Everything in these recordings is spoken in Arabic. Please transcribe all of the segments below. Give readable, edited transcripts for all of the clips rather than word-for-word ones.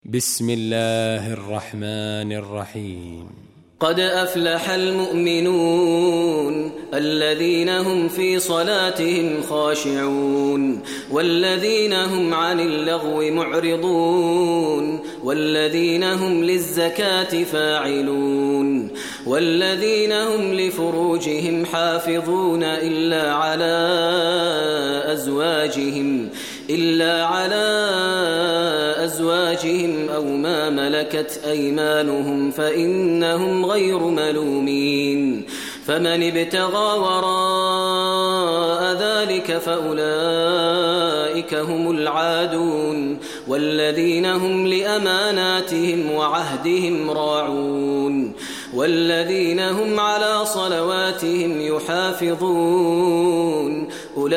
بسم الله الرحمن الرحيم. قد أفلح المؤمنون الذين هم في صلاتهم خاشعون والذين هم عن اللغو معرضون والذين هم للزكاة فاعلون والذين هم لفروجهم حافظون إلا على أزواجهم أو ما ملكت أيمانهم فإنهم غير ملومين فمن ابتغى وراء ذلك فأولئك هم العادون والذين هم لأماناتهم وعهدهم راعون والذين هم على صلواتهم يحافظون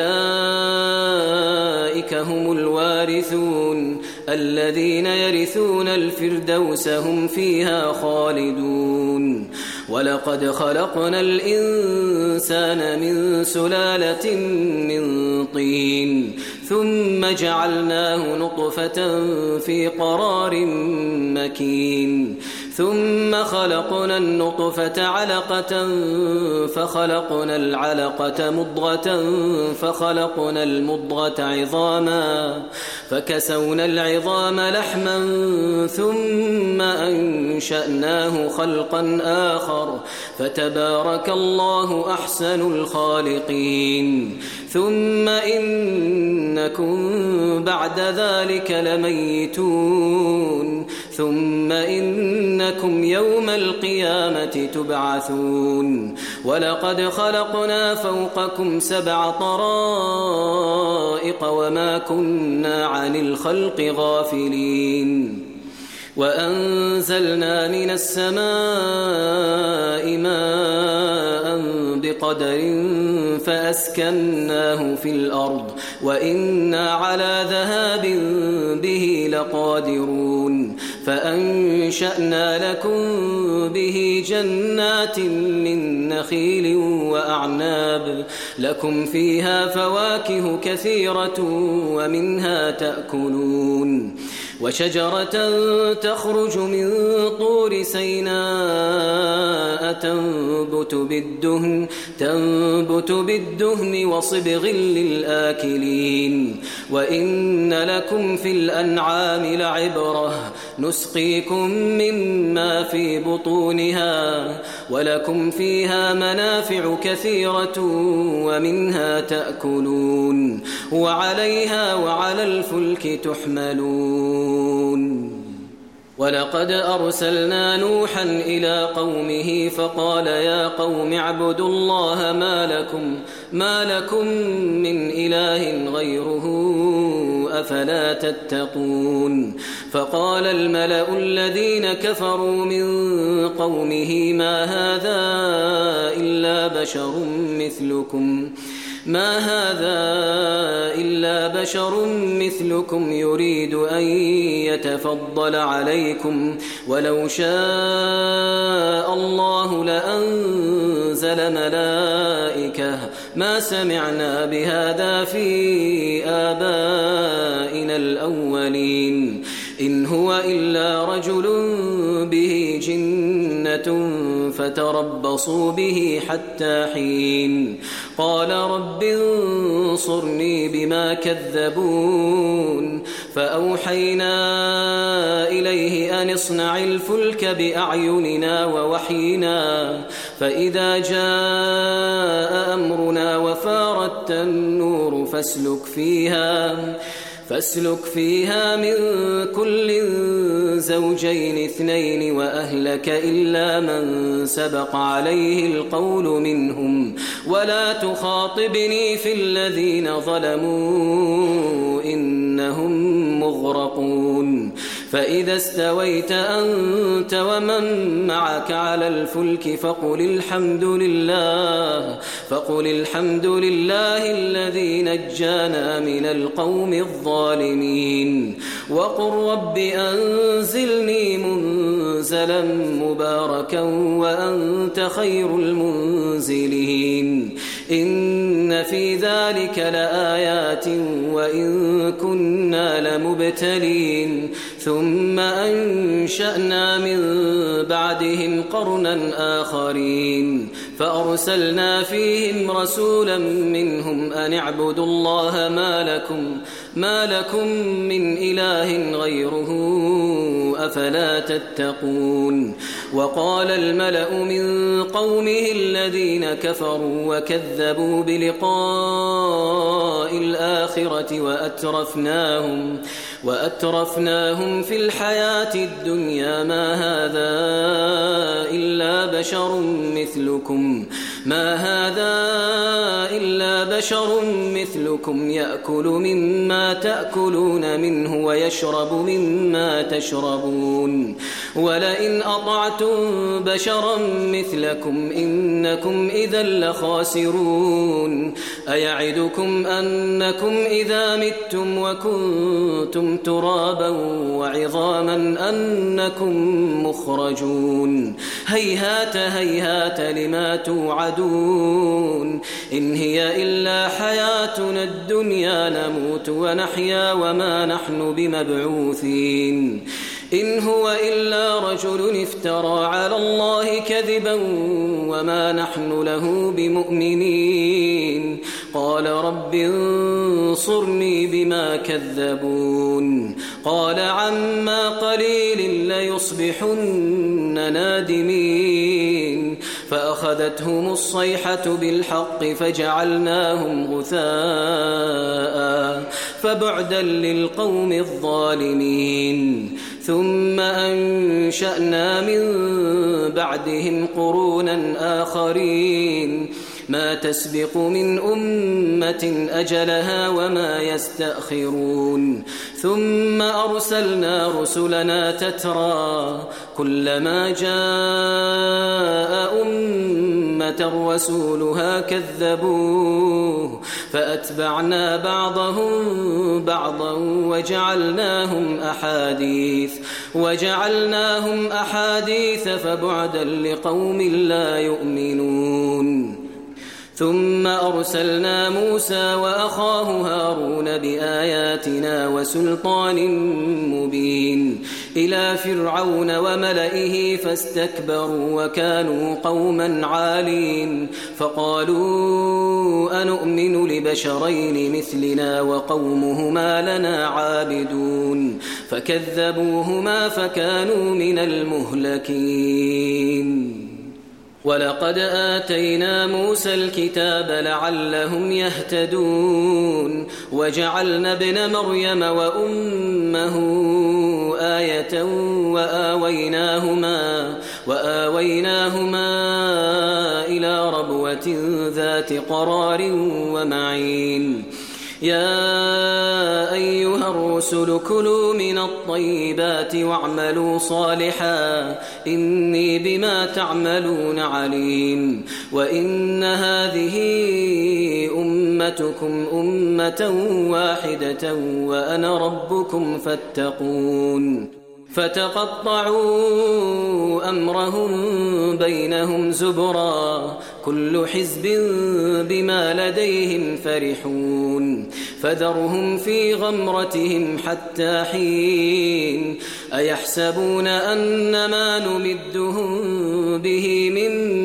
أولئك هم الوارثون الذين يرثون الفردوس هم فيها خالدون. ولقد خلقنا الإنسان من سلالة من طين ثم جعلناه نطفة في قرار مكين ثم خلقنا النطفة علقة فخلقنا العلقة مضغة فخلقنا المضغة عظاما فكسونا العظام لحما ثم أنشأناه خلقا آخر فتبارك الله أحسن الخالقين. ثم إنكم بعد ذلك لميتون ثم إنكم يوم القيامة تبعثون. ولقد خلقنا فوقكم 7 طرائق وما كنا عن الخلق غافلين وأنزلنا من السماء ماء بقدر فأسكناه في الأرض وإنا على ذهاب به لقادرون فأنشأنا لكم به جنات من نخيل وأعناب لكم فيها فواكه كثيرة ومنها تأكلون وشجرة تخرج من طور سيناء تنبت بالدهن وصبغ للآكلين وإن لكم في الأنعام لعبرة نسقيكم مما في بطونها ولكم فيها منافع كثيرة ومنها تأكلون وعليها وعلى الفلك تحملون. ولقد أرسلنا نوحا إلى قومه فقال يا قوم اعبدوا الله ما لكم من إله غيره أفلا تتقون. فقال الملأ الذين كفروا من قومه ما هذا إلا بشر مثلكم يريد أن يتفضل عليكم ولو شاء الله لأنزل ملائكة ما سمعنا بهذا في آبائنا الأولين إن هو إلا رجل به جنة فتربصوا به حتى حين. قال رب انصرني بما كذبون فأوحينا إليه أن اصنع الفلك بأعيننا ووحينا فإذا جاء أمرنا وفارت النور فاسلك فيها من كل زوجين 2 وأهلك إلا من سبق عليه القول منهم ولا تخاطبني في الذين ظلموا إنهم مغرقون. فإذا استويت أنت ومن معك على الفلك فقل الحمد لله الذي نجانا من القوم الظالمين وقل رب أنزلني منزلا مباركا وأنت خير المنزلين. إن في ذلك لآيات وإن كنا لمبتلين ثم أنشأنا من بعدهم قرنا آخرين فأرسلنا فيهم رسولا منهم أن اعبدوا الله ما لكم من إله غيره أفلا تتقون وقال الملأ من قومه الذين كفروا وكذبوا بلقاء الآخرة وأترفناهم في الحياة الدنيا ما هذا إلا بشر مثلكم يأكل مما تأكلون منه ويشرب مما تشربون ولئن أطعتم بشرا مثلكم إنكم إذا لخاسرون أيعدكم أنكم إذا متم وكنتم ترابا وعظاما أنكم مخرجون هيهات هيهات لما توعدون إن هي إلا حياتنا الدنيا نموت ونحيا وما نحن بمبعوثين إن هو إلا رجل افترى على الله كذبا وما نحن له بمؤمنين قال رب انصرني بما كذبون قال عما قليل ليصبحن نادمين فأخذتهم الصيحة بالحق فجعلناهم غثاء فبعدا للقوم الظالمين ثم أنشأنا من بعدهم قرونا آخرين ما تسبق من أمة أجلها وما يستأخرون ثم أرسلنا رسلنا تترى كلما جاء أمة رسولها كذبوه فأتبعنا بعضهم بعضا وجعلناهم أحاديث فبعدا لقوم لا يؤمنون ثم أرسلنا موسى وأخاه هارون بآياتنا وسلطان مبين إلى فرعون وملئه فاستكبروا وكانوا قوما عالين فقالوا أنؤمن لبشرين مثلنا وقومهما لنا عابدون فكذبوهما فكانوا من المهلكين ولقد آتينا موسى الكتاب لعلهم يهتدون وجعلنا ابن مريم وأمه آية وآويناهما إلى ربوة ذات قرار ومعين يا أيها الرسل كلوا من الطيبات واعملوا صالحا إني بما تعملون عليم وإن هذه أمتكم أمة واحدة وأنا ربكم فاتقون فتقطعوا أمرهم بينهم زبرا كل حزب بما لديهم فرحون فذرهم في غمرتهم حتى حين أيحسبون أن ما نمدهم به من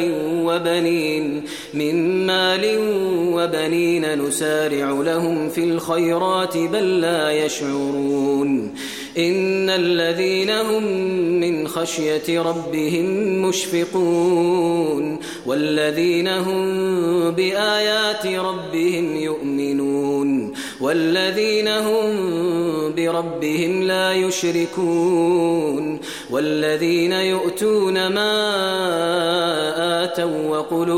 مال وبنين نسارع لهم في الخيرات بل لا يشعرون إن الذين هم من خشية ربهم مشفقون والذين هم بآيات ربهم يؤمنون والذين هم بربهم لا يشركون والذين يؤتون ما آتوا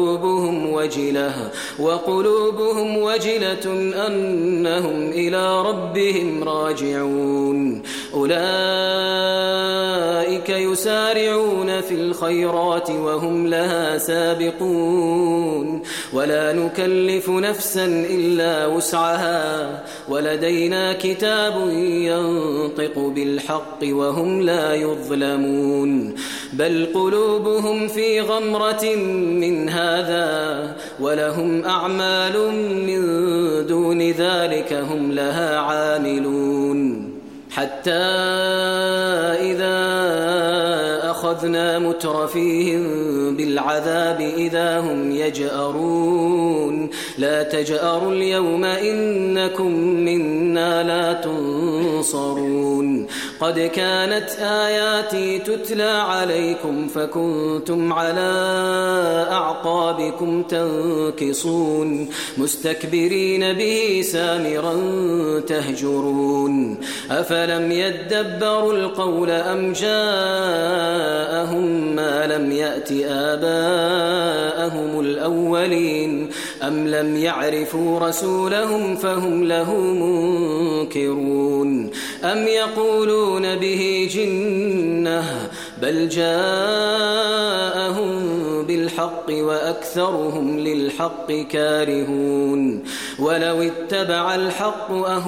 وقلوبهم وجلة أنهم إلى ربهم راجعون أولئك أولئك يسارعون في الخيرات وهم لها سابقون ولا نكلف نفسا إلا وسعها ولدينا كتاب ينطق بالحق وهم لا يظلمون بل قلوبهم في غمرة من هذا ولهم أعمال من دون ذلك هم لها عاملون حتى إذا أخذنا مترفيهم بالعذاب إذا هم يجأرون لا تجأروا اليوم إنكم منا لا تنصرون قد كانت آياتي تتلى عليكم فكنتم على أعقابكم تنكصون مستكبرين به سامرا تهجرون أفلم يدبروا القول أم جاءهم ما لم يأت آباءهم الأولين أم لم يعرفوا رسولهم فهم له منكرون أم يقولون به جنة بل جاءهم بالحق وأكثرهم للحق كارهون ولو اتبع الحق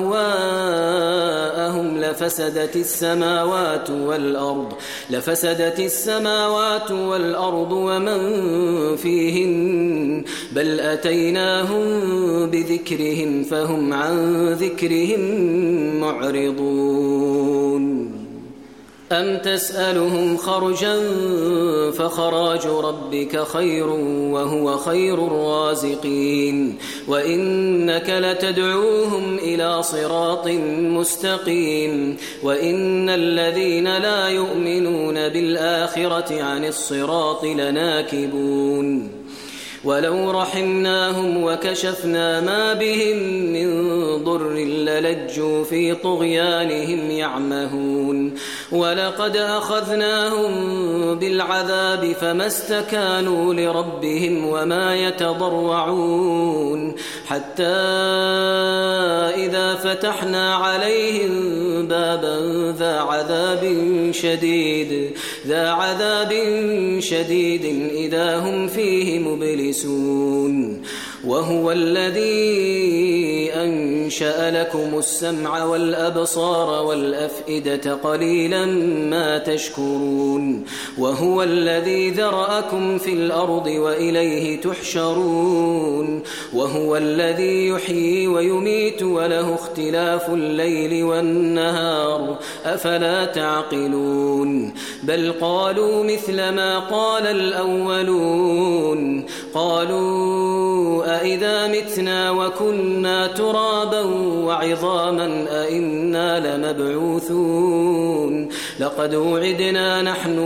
أهواءهم لفسدت السماوات والأرض ومن فيهن بل أتيناهم بذكرهم فهم عن ذكرهم معرضون أم تسألهم خرجا فخراج ربك خير وهو خير الرازقين وإنك لتدعوهم إلى صراط مستقيم وإن الذين لا يؤمنون بالآخرة عن الصراط لناكبون ولو رحمناهم وكشفنا ما بهم من ضر للجوا في طغيانهم يعمهون ولقد أخذناهم بالعذاب فما استكانوا لربهم وما يتضرعون حتى إذا فتحنا عليهم بابا ذا عذاب شديد إذا هم فيه مبلسون وهو الذي أنشأ لكم السمع والأبصار والأفئدة قليلا ما تشكرون وهو الذي ذرأكم في الأرض وإليه تحشرون وهو الذي يحيي ويميت وله اختلاف الليل والنهار أفلا تعقلون بل قالوا مثل ما قال الأولون قالوا أئذا متنا وكنا ترابا وعظاما أئنا لمبعوثون لقد وعدنا نحن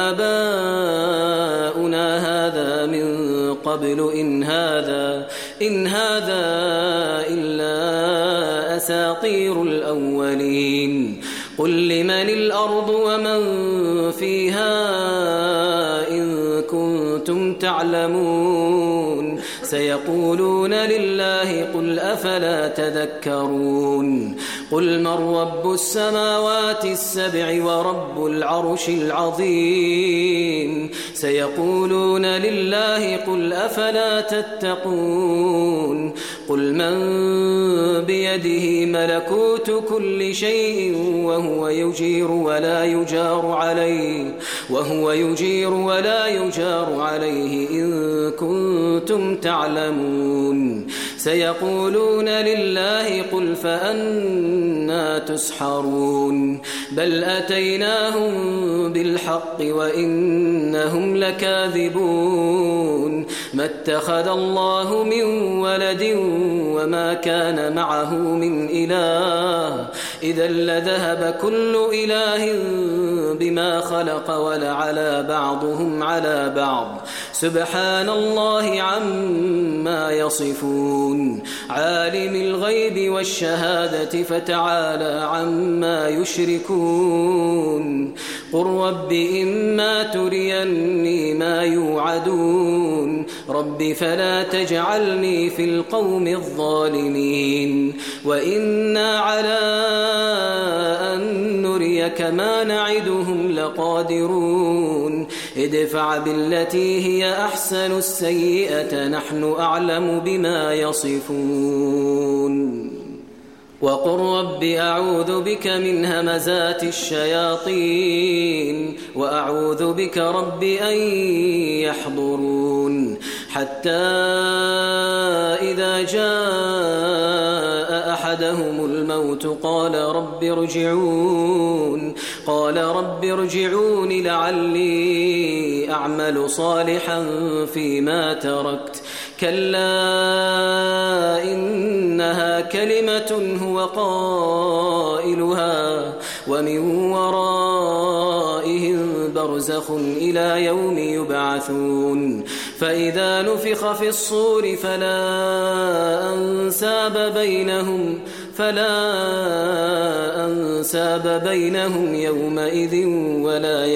وآباؤنا هذا من قبل إن هذا إلا أساطير الأولين قل لمن الأرض ومن فيها إن كنتم تعلمون سيقولون لله قل أفلا تذكرون قل من رب السماوات السبع ورب العرش العظيم سيقولون لله قل أفلا تتقون قل من بيده ملكوت كل شيء وهو يجير ولا يجار عليه إن كنتم تعلمون سيقولون لله قل فأنا تسحرون بل أتيناهم بالحق وإنهم لكاذبون ما اتخذ الله من ولد وما كان معه من إله إذا لذهب كل إله بما خلق ولعلى بعضهم على بعض سبحان الله عما يصفون عالم الغيب والشهادة فتعالى عما يشركون قل رب إما تريني ما يوعدون رب فلا تجعلني في القوم الظالمين وإنا على أن نريك ما نعدهم لقادرون ادفع بالتي هي أحسن السيئة نحن أعلم بما يصفون وقل رب أعوذ بك من همزات الشياطين وأعوذ بك رب أن يحضرون حتى إذا جاء أحدهم الموت قال رب ارجعون لعلي أعمل صالحا فيما تركت كلا إنها كلمة هو قائلها ومن ورائهم برزخ إلى يوم يبعثون فإذا نفخ في الصور فلا أنساب بينهم يومئذ ولا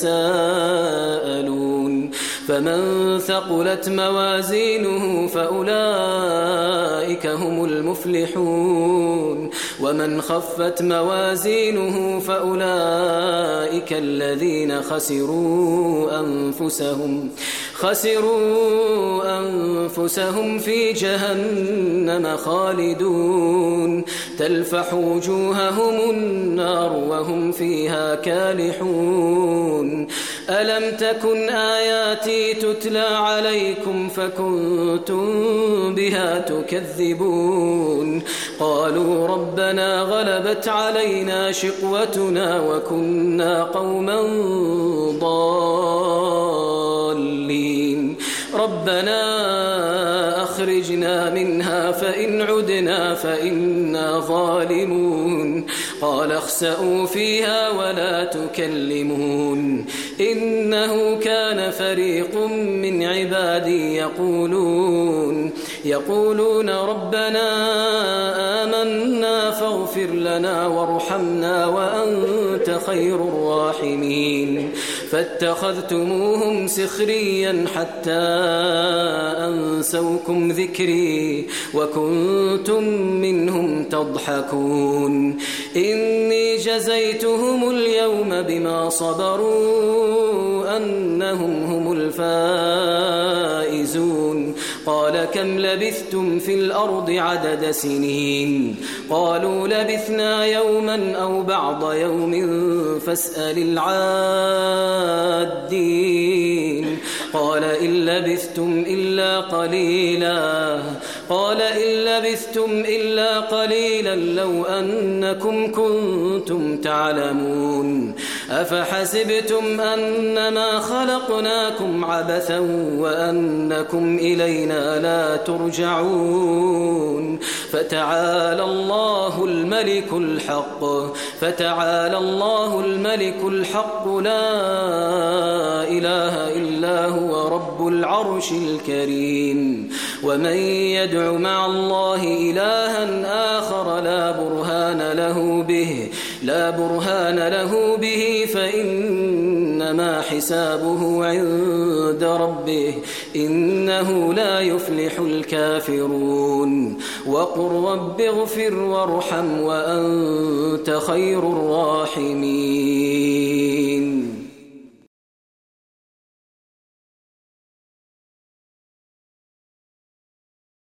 يتساءلون فمن ثقلت موازينه فأولئك هم المفلحون ومن خفت موازينه فأولئك الذين خسروا أنفسهم في جهنم خالدون تلفح وجوههم النار وهم فيها كالحون ألم تكن آياتي تتلى عليكم فكنتم بها تكذبون قالوا ربنا غلبت علينا شقوتنا وكنا قوما ضالين ربنا أخرجنا منها فإن عدنا فإنا ظالمون قال اخسئوا فيها ولا تكلمون إنه كان فريق من عبادي يقولون ربنا آمنا فاغفر لنا وارحمنا وأنت خير الراحمين فاتخذتموهم سخريا حتى أنسوكم ذكري وكنتم منهم تضحكون إني جزيتهم اليوم بما صبروا أنهم هم الفائزون قال كم لبثتم في الأرض عدد سنين قالوا لبثنا يوما أو بعض يوم فاسأل العادين قال إن لبثتم إلا قليلا لو أنكم كنتم تعلمون أفحسبتم أنما خلقناكم عبثا وأنكم إلينا لا ترجعون فتعالى الله الملك الحق لا إله إلا هو رب العرش الكريم ومن يدع مع الله إلها آخر لا برهان له به فإنما حسابه عند ربه إنه لا يفلح الكافرون وقل رب اغفر وارحم وأنت خير الراحمين